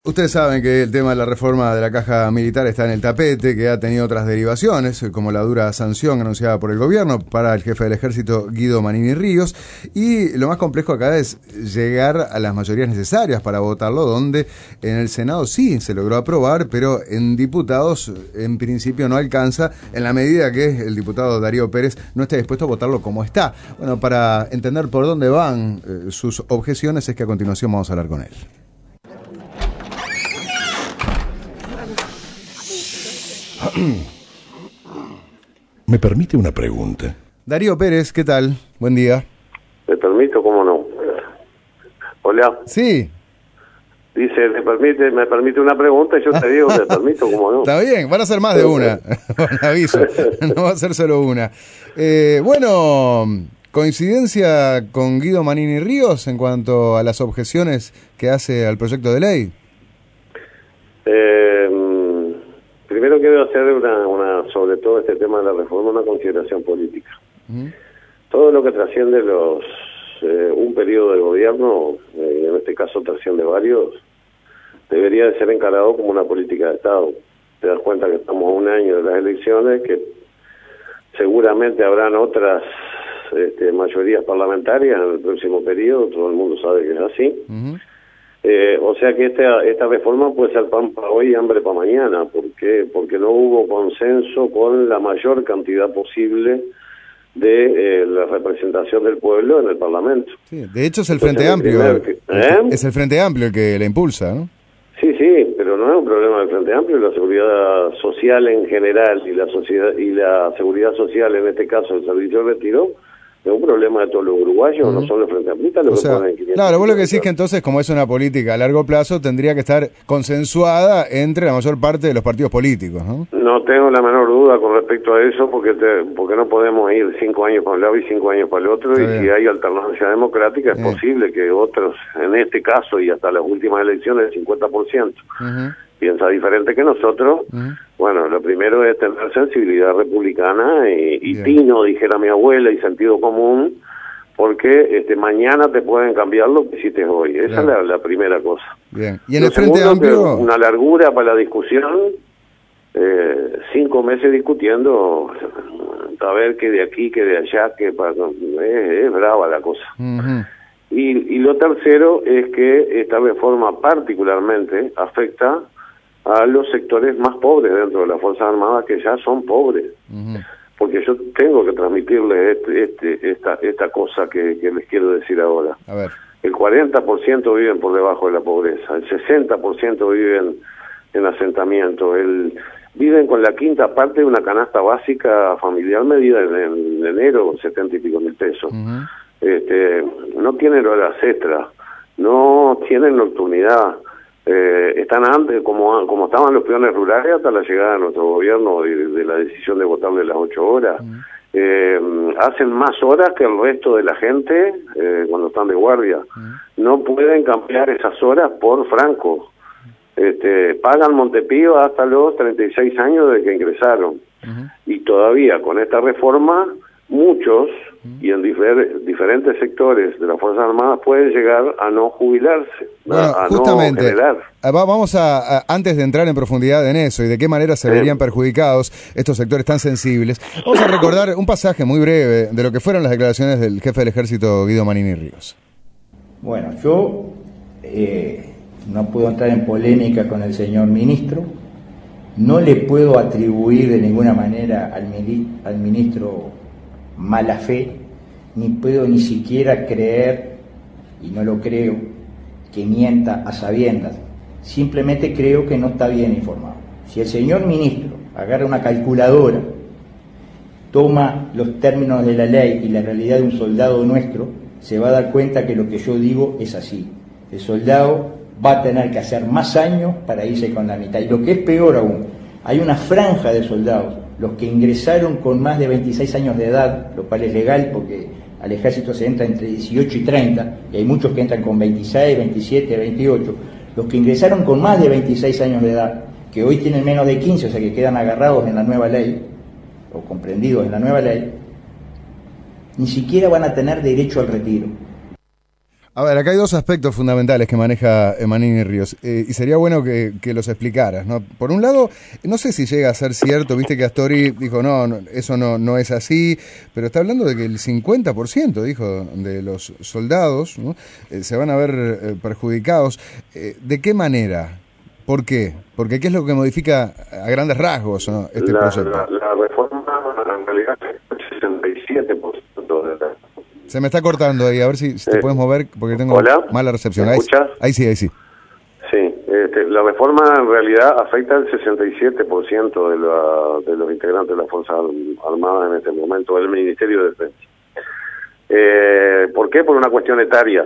Ustedes saben que el tema de la reforma de la caja militar está en el tapete, que ha tenido otras derivaciones, como la dura sanción anunciada por el gobierno para el jefe del ejército, Guido Manini Ríos, y lo más complejo acá es llegar a las mayorías necesarias para votarlo, donde en el Senado sí se logró aprobar, pero en diputados en principio no alcanza, en la medida que el diputado Darío Pérez no esté dispuesto a votarlo como está. Bueno, para entender por dónde van sus objeciones es que a continuación vamos a hablar con él. ¿Me permite una pregunta? Darío Pérez, ¿qué tal? Buen día. ¿Me permito? ¿Cómo no? Hola. Sí. Dice, me permite una pregunta y yo te digo, ¿me permito? ¿Cómo no? Está bien, van a ser más de una. Aviso, no va a ser solo una. Bueno, ¿coincidencia con Guido Manini Ríos en cuanto a las objeciones que hace al proyecto de ley? Primero quiero hacer sobre todo este tema de la reforma, una consideración política. Todo lo que trasciende un periodo de gobierno, en este caso trasciende varios, debería de ser encarado como una política de Estado. Te das cuenta que estamos a un año de las elecciones, que seguramente habrán otras mayorías parlamentarias en el próximo periodo, todo el mundo sabe que es así. O sea que esta reforma puede ser pan para hoy y hambre para mañana. ¿Por qué? Porque no hubo consenso con la mayor cantidad posible de la representación del pueblo en el Parlamento. Sí, de hecho es el Frente Amplio. Es el Frente Amplio el que la impulsa, ¿no? Sí, pero no es un problema del Frente Amplio. La seguridad social en general y la seguridad social, en este caso el servicio de retiro, es un problema de todos los uruguayos, no solo el Frente Amplista, lo que ponen 500. Claro, vos lo que decís que entonces, como es una política a largo plazo, tendría que estar consensuada entre la mayor parte de los partidos políticos, ¿no? No tengo la menor duda con respecto a eso, porque no podemos ir 5 años para un lado y 5 años para el otro, y si hay alternancia democrática es posible que otros, en este caso y hasta las últimas elecciones, el 50%. Piensa diferente que nosotros. Bueno, lo primero es tener sensibilidad republicana y tino, dijera mi abuela, y sentido común, porque mañana te pueden cambiar lo que hiciste hoy. Esa es la primera cosa. Bien. Y en el Frente Amplio, una largura para la discusión, 5 meses discutiendo, a ver que de aquí, que de allá, es brava la cosa. Y lo tercero es que esta reforma particularmente afecta a los sectores más pobres dentro de las Fuerzas Armadas, que ya son pobres. Porque yo tengo que transmitirles esta cosa que les quiero decir ahora. A ver. El 40% viven por debajo de la pobreza, el 60% viven en asentamiento, viven con la quinta parte de una canasta básica familiar medida en enero, 70 y pico mil pesos. No tienen horas extras, no tienen nocturnidad, están antes, como estaban los peones rurales hasta la llegada de nuestro gobierno de la decisión de votarle las 8 horas. Hacen más horas que el resto de la gente cuando están de guardia. No pueden cambiar esas horas por franco. Pagan Montepío hasta los 36 años de que ingresaron. Y todavía con esta reforma muchos y en diferentes sectores de las Fuerzas Armadas pueden llegar a no jubilarse, justamente, no generar. Vamos a antes de entrar en profundidad en eso y de qué manera se verían perjudicados estos sectores tan sensibles, vamos a recordar un pasaje muy breve de lo que fueron las declaraciones del jefe del ejército, Guido Manini Ríos. Bueno, yo no puedo entrar en polémica con el señor ministro, no le puedo atribuir de ninguna manera al ministro mala fe, ni puedo ni siquiera creer, y no lo creo, que mienta a sabiendas. Simplemente creo que no está bien informado. Si el señor ministro agarra una calculadora, toma los términos de la ley y la realidad de un soldado nuestro, se va a dar cuenta que lo que yo digo es así. El soldado va a tener que hacer más años para irse con la mitad. Y lo que es peor aún, hay una franja de soldados, los que ingresaron con más de 26 años de edad, lo cual es legal porque al ejército se entra entre 18 y 30, y hay muchos que entran con 26, 27, 28, los que ingresaron con más de 26 años de edad, que hoy tienen menos de 15, o sea que quedan agarrados en la nueva ley, o comprendidos en la nueva ley, ni siquiera van a tener derecho al retiro. A ver, acá hay dos aspectos fundamentales que maneja Manini Ríos, y sería bueno que los explicaras, ¿no? Por un lado, no sé si llega a ser cierto, viste que Astori dijo, no, eso no es así, pero está hablando de que el 50%, dijo, de los soldados, ¿no? Se van a ver perjudicados. ¿De qué manera? ¿Por qué? Porque ¿qué es lo que modifica a grandes rasgos, ¿no? Este proyecto? La reforma en realidad es el 67% de la... Se me está cortando ahí, a ver si te puedes mover, porque tengo mala recepción. ¿Me escuchas? Ahí sí. Sí, la reforma en realidad afecta al 67% de los integrantes de las Fuerzas Armadas en este momento, del Ministerio de Defensa. ¿Por qué? Por una cuestión etaria.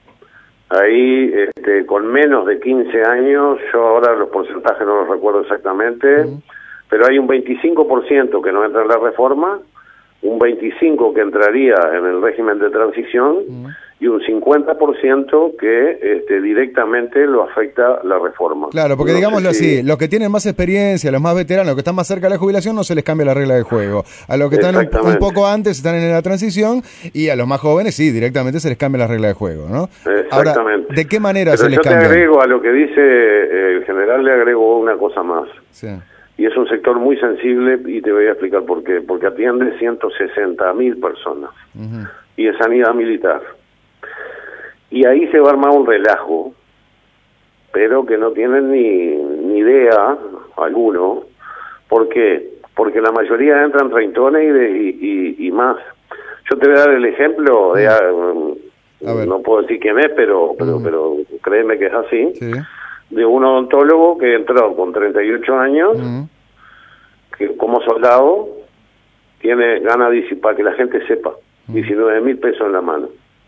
Ahí, con menos de 15 años, yo ahora los porcentajes no los recuerdo exactamente, pero hay un 25% que no entra en la reforma, un 25% que entraría en el régimen de transición y un 50% que directamente lo afecta la reforma. Claro, porque digámoslo así, los que tienen más experiencia, los más veteranos, los que están más cerca de la jubilación, no se les cambia la regla de juego. A los que están un poco antes, están en la transición, y a los más jóvenes, sí, directamente se les cambia la regla de juego, ¿no? Exactamente. Ahora, ¿de qué manera Pero se les cambia? Yo te agrego a lo que dice el general, le agrego una cosa más. Sí. Y es un sector muy sensible, y te voy a explicar por qué. Porque atiende 160.000 personas. Y es sanidad militar. Y ahí se va a armar un relajo, pero que no tienen ni idea alguno. ¿Por qué? Porque la mayoría entran treintones y más. Yo te voy a dar el ejemplo, no puedo decir quién es, pero créeme que es así. Sí. De un odontólogo que entró con 38 años, que como soldado gana, para que la gente sepa, 19.000 pesos en la mano.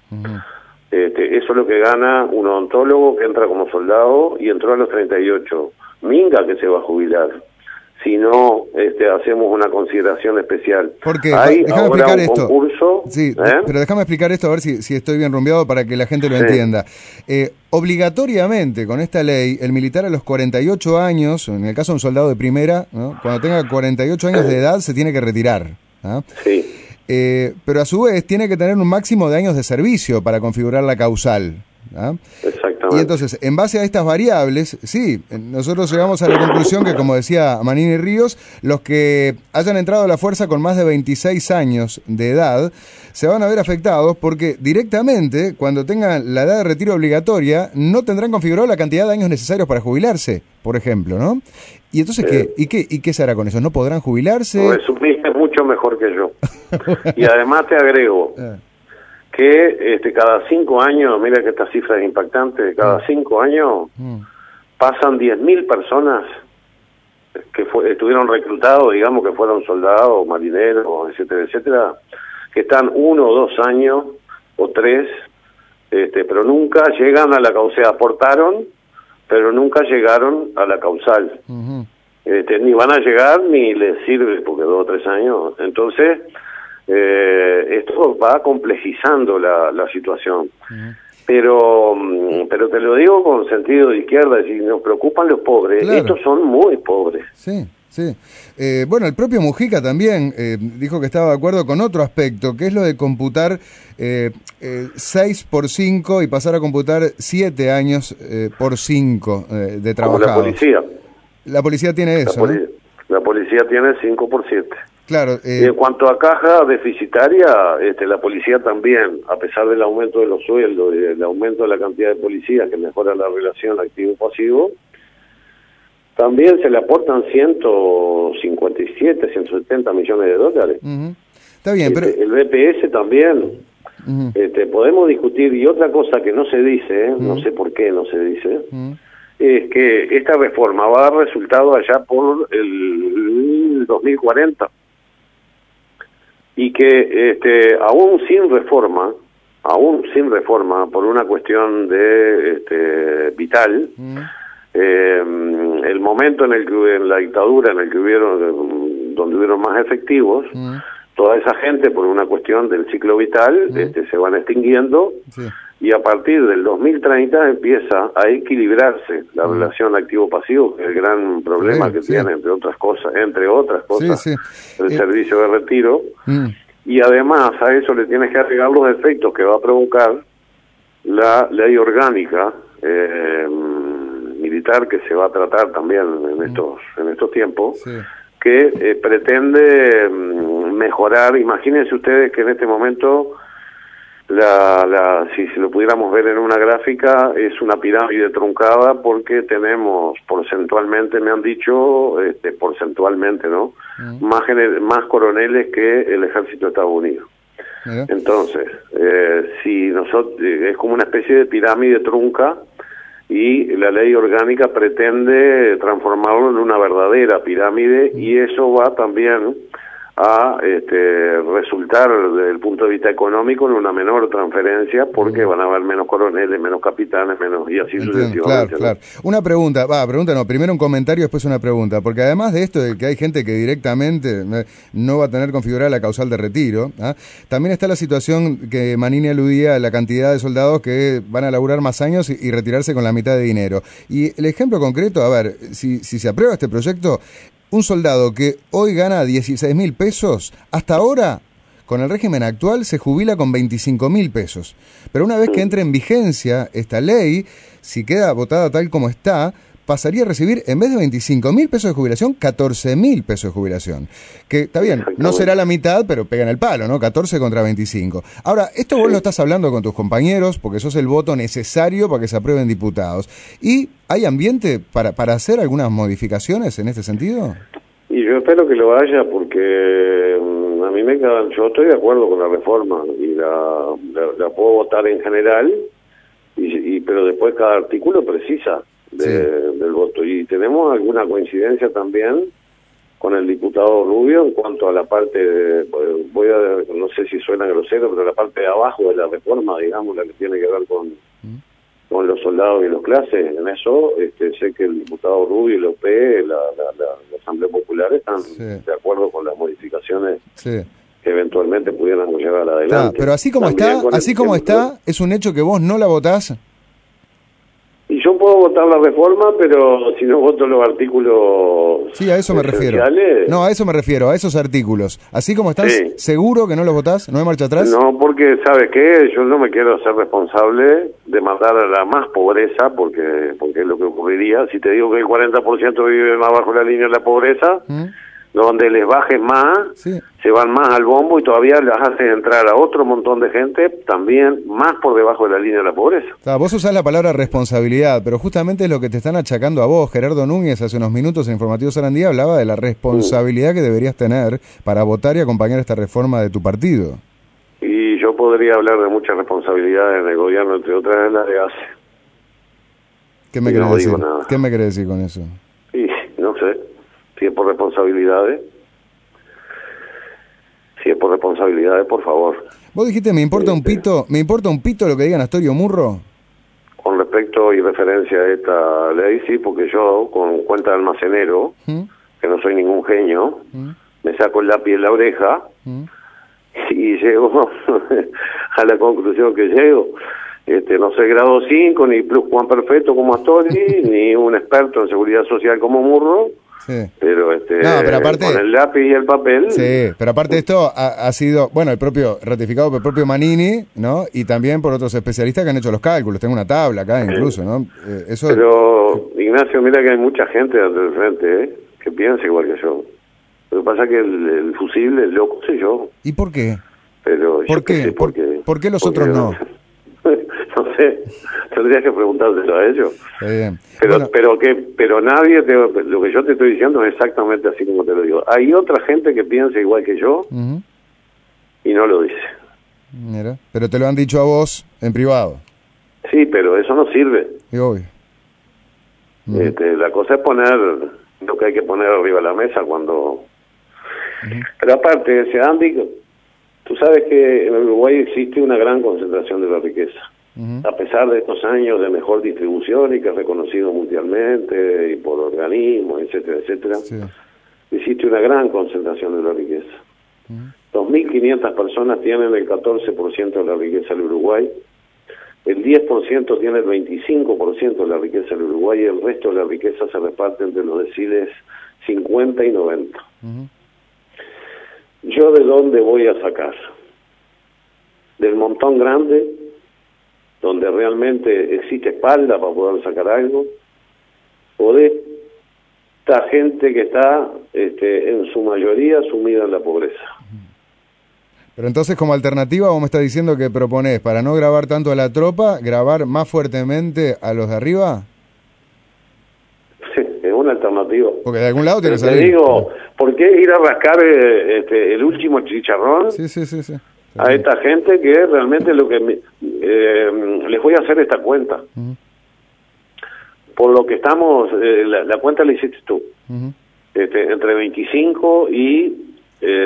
Eso es lo que gana un odontólogo que entra como soldado y entró a los 38. Minga que se va a jubilar si no hacemos una consideración especial. Porque hay déjame ahora explicar un esto. Concurso, sí, pero déjame explicar esto a ver si estoy bien rumbeado para que la gente lo entienda. Obligatoriamente con esta ley, el militar a los 48 años, en el caso de un soldado de primera, ¿no? Cuando tenga 48 años de edad se tiene que retirar, ¿no? Sí. Pero a su vez tiene que tener un máximo de años de servicio para configurar la causal, ¿no? Exactamente. Y entonces, en base a estas variables, sí, nosotros llegamos a la conclusión que, como decía Manini Ríos, los que hayan entrado a la fuerza con más de 26 años de edad se van a ver afectados porque directamente, cuando tengan la edad de retiro obligatoria, no tendrán configurado la cantidad de años necesarios para jubilarse, por ejemplo, ¿no? Y entonces, ¿qué se hará con eso? ¿No podrán jubilarse? Resumiste mucho mejor que yo. Y además te agrego que cada 5 años, mira que esta cifra es impactante, cada 5 años pasan 10.000 personas que estuvieron reclutados, digamos que fueron soldados, marineros, etcétera, etcétera, que están 1 o 2 años o 3, pero nunca llegan a la causal, aportaron, pero nunca llegaron a la causal. Ni van a llegar ni les sirve porque 2 o 3 años. Entonces, esto va complejizando la situación. Pero te lo digo con sentido de izquierda, es decir, nos preocupan los pobres. Claro. Estos son muy pobres. Sí. Bueno, el propio Mujica también dijo que estaba de acuerdo con otro aspecto, que es lo de computar 6 por 5 y pasar a computar 7 años por 5 de trabajados. Como la policía. La policía tiene eso, ¿no? La policía tiene 5 por 7. Claro. Y en cuanto a caja deficitaria, la policía también, a pesar del aumento de los sueldos y del aumento de la cantidad de policías que mejora la relación activo-pasivo, también se le aportan 157, 170 millones de dólares. Está bien, pero... El BPS también. Podemos discutir, y otra cosa que no se dice, no sé por qué no se dice, es que esta reforma va a dar resultado allá por el 2040. Y que aún sin reforma, por una cuestión de vital, el momento en el que en la dictadura, en el que donde hubieron más efectivos, toda esa gente por una cuestión del ciclo vital se van extinguiendo, y a partir del 2030 empieza a equilibrarse la relación activo-pasivo, que es el gran problema que tiene, entre otras cosas, el servicio de retiro. Y además a eso le tienes que agregar los efectos que va a provocar la ley orgánica militar que se va a tratar también en estos tiempos, Sí. que pretende mejorar. Imagínense ustedes que en este momento si lo pudiéramos ver en una gráfica, es una pirámide truncada porque tenemos porcentualmente, me han dicho, porcentualmente, ¿no? Más coroneles que el ejército de Estados Unidos. Mira. Entonces, si nosotros es como una especie de pirámide trunca, y la ley orgánica pretende transformarlo en una verdadera pirámide, y eso va también a resultar desde el punto de vista económico en una menor transferencia, porque van a haber menos coroneles, menos capitanes, menos, y así Entiendo, sucesivamente. claro. Una pregunta no, primero un comentario, después una pregunta, porque además de esto de que hay gente que directamente no va a tener configurada la causal de retiro, también está la situación que Manini aludía a la cantidad de soldados que van a laburar más años y retirarse con la mitad de dinero. Y el ejemplo concreto, a ver, si se aprueba este proyecto, un soldado que hoy gana 16.000 pesos, hasta ahora, con el régimen actual, se jubila con 25.000 pesos. Pero una vez que entre en vigencia esta ley, si queda votada tal como está, pasaría a recibir, en vez de 25.000 pesos de jubilación, 14.000 pesos de jubilación. Que está bien, no será la mitad, pero pegan el palo, ¿no? 14 contra 25. Ahora, esto vos lo estás hablando con tus compañeros, porque sos el voto necesario para que se aprueben diputados. ¿Y hay ambiente para hacer algunas modificaciones en este sentido? Y yo espero que lo haya, porque a mí yo estoy de acuerdo con la reforma y la puedo votar en general, pero después cada artículo precisa del voto. Y tenemos alguna coincidencia también con el diputado Rubio en cuanto a la parte, no sé si suena grosero, pero la parte de abajo de la reforma, digamos, la que tiene que ver con los soldados y los clases. En eso sé que el diputado Rubio y la OP, la Asamblea Popular, están de acuerdo con las modificaciones que eventualmente pudieran llevar adelante. Pero así como está, es un hecho que vos no la votás. Y yo puedo votar la reforma, pero si no voto los artículos. Sí, a eso me refiero. No, a eso me refiero, a esos artículos. Así como estás, ¿seguro que no los votás? ¿No hay marcha atrás? No, porque, ¿sabe qué? Yo no me quiero hacer responsable de mandar a la más pobreza, porque es lo que ocurriría. Si te digo que el 40% vive más bajo la línea de la pobreza, donde les bajes más, se van más al bombo y todavía las haces entrar a otro montón de gente también más por debajo de la línea de la pobreza. Vos usás la palabra responsabilidad, pero justamente es lo que te están achacando a vos. Gerardo Núñez hace unos minutos en Informativo Sarandí hablaba de la responsabilidad que deberías tener para votar y acompañar esta reforma de tu partido. Y yo podría hablar de muchas responsabilidades en el gobierno, entre otras la de ACE. ¿Qué me querés decir? ¿Qué me querés decir con eso? Y no sé. Si es por responsabilidades, por favor. Vos dijiste, me importa un pito lo que digan Astorio Murro. Con respecto y referencia a esta ley, sí, porque yo, con cuenta de almacenero, que no soy ningún genio, me saco el lápiz de la oreja y llego a la conclusión que llego. No soy grado 5, ni pluscuamperfecto como Astori, ni un experto en seguridad social como Murro. Pero pero aparte, con el lápiz y el papel. Pero aparte esto ha sido, ratificado por el propio Manini, ¿no? Y también por otros especialistas que han hecho los cálculos. Tengo una tabla acá incluso, ¿no? Pero, Ignacio, mira que hay mucha gente del frente, que piensa igual que yo. Lo que pasa es que el fusible, el loco, soy yo. ¿Y por qué? Pero ¿Por qué? ¿Por qué los otros no? No sé, tendrías que preguntárselo a ellos. Bueno. Pero nadie, lo que yo te estoy diciendo es exactamente así como te lo digo. Hay otra gente que piensa igual que yo y no lo dice. Mira, pero te lo han dicho a vos en privado. Sí, pero eso no sirve. Y obvio. La cosa es poner lo que hay que poner arriba de la mesa cuando... Pero aparte, Andy, tú sabes que en Uruguay existe una gran concentración de la riqueza. A pesar de estos años de mejor distribución y que es reconocido mundialmente y por organismos, etcétera, etcétera, existe una gran concentración de la riqueza. 2.500 personas tienen el 14% de la riqueza del Uruguay, el 10% tiene el 25% de la riqueza del Uruguay y el resto de la riqueza se reparte entre los deciles 50 y 90. ¿Yo de dónde voy a sacar? Del montón grande donde realmente existe espalda para poder sacar algo, o de esta gente que está en su mayoría sumida en la pobreza. Pero entonces, como alternativa, vos me estás diciendo que proponés, para no grabar tanto a la tropa, grabar más fuertemente a los de arriba. Sí, es una alternativa. Porque de algún lado tiene que Te salir. digo, ¿por qué ir a rascar el último chicharrón Sí. a esta gente que realmente lo que les voy a hacer esta cuenta? Por lo que estamos, la cuenta la hiciste tú, entre 25 y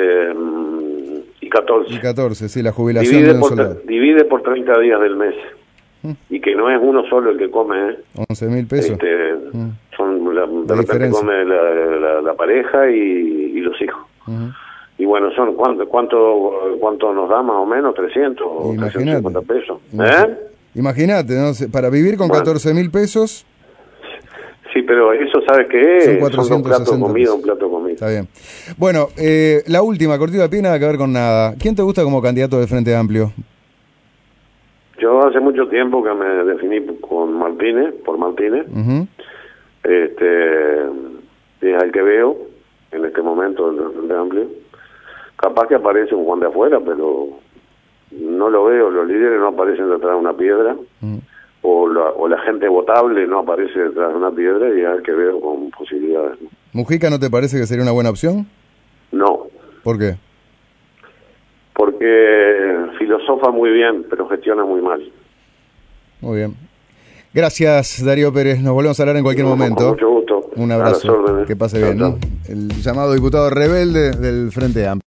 14. Y 14, sí, la jubilación de un soldado. Divide por 30 días del mes. Y que no es uno solo el que come, 11.000 pesos. Son de repente come la pareja y los hijos. Y bueno, son ¿cuánto nos da más o menos? 300 o 350 pesos. Imagínate, ¿no? Para vivir con 14.000 pesos. Sí, pero eso, ¿sabes qué es? Son 460 pesos. Un plato de comida. Está bien. Bueno, la última, cortita de pie, nada que ver con nada. ¿Quién te gusta como candidato del Frente Amplio? Yo hace mucho tiempo que me definí por Martínez. Es el que veo en este momento del Frente Amplio. Capaz que aparece un Juan de afuera, pero no lo veo. Los líderes no aparecen detrás de una piedra. O la gente votable no aparece detrás de una piedra, y es el que veo con posibilidades. ¿Mujica no te parece que sería una buena opción? No. ¿Por qué? Porque filosofa muy bien, pero gestiona muy mal. Muy bien. Gracias, Darío Pérez. Nos volvemos a hablar en cualquier momento. Con mucho gusto. Un abrazo. Que pase bien, ¿no? El llamado diputado rebelde del Frente Amplio.